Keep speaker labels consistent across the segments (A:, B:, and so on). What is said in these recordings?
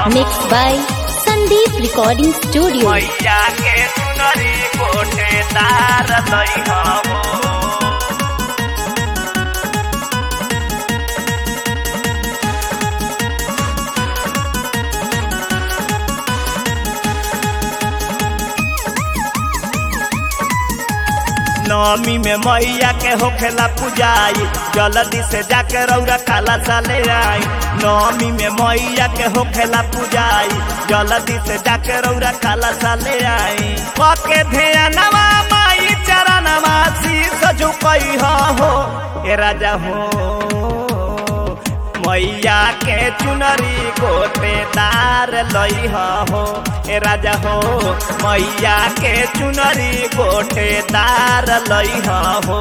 A: Mixed by Sandeep Recording Studio.
B: मैया के चुनरी गोटेदार लइहा हो। नवमी में मैया के होखेला पूजाई, जल्दी से जाके रौरा काला साले आई। नवमी में मैया के होखेला पूजाई, जल्दी से जाके रौरा काला साले आई। पके ध्यानवा माई चरणवा शीश झुकई हो ए राजा हो। मैया के चुनरी गोटेदार लइहा हो ए राजा हो। मैया के चुनरी गोटेदार लइहा हो।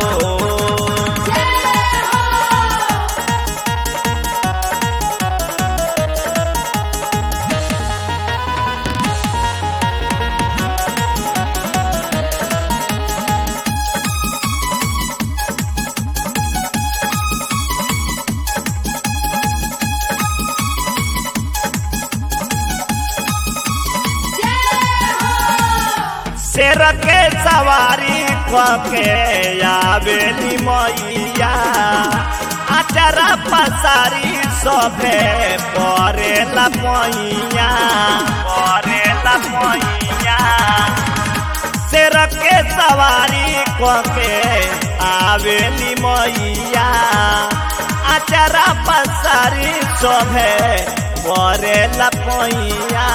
B: शेर के सवारी के आवेली मैया, आचरा पसारी सभे परेला पैया, परेला पैया। शेर के सवारी के आवेली मैया, आचरा पसारी सभे परेला पैया।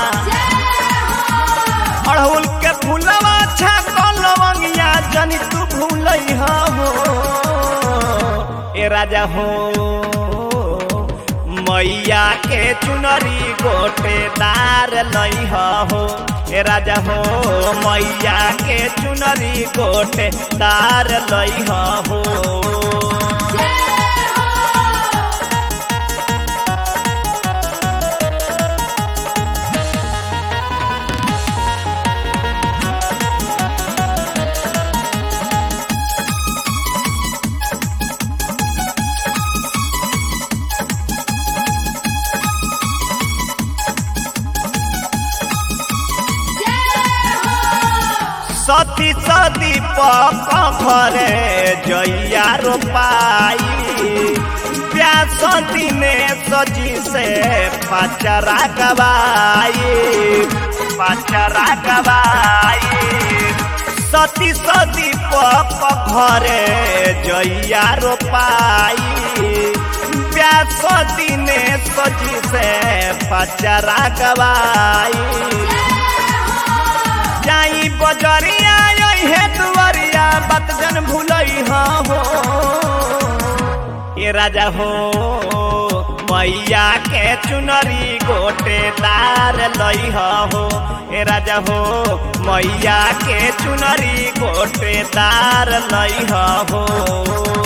B: अड़हुल के फूलवा छाकल लवंगिया जनी तू भूलइहा हो ए राजा हो। मैया के चुनरी गोटेदार लइहा हो ए राजा हो। मैया के चुनरी गोटेदार लइहा हो। सती सदी पक घरे जइया रोपाई, प्यास दिने सजी से पचरा गवाई, पचरा गवाई। सती सदी पक घरे जइया रोपाई, प्यास दिने सजी से पचरा गवाई। जाई बजरिया हे दुआरिया बात जन भूलइहा हो ए राजा हो। मैया के चुनरी गोटेदार लइहा हो ए राजा हो। मैया के चुनरी गोटेदार लइहा हो।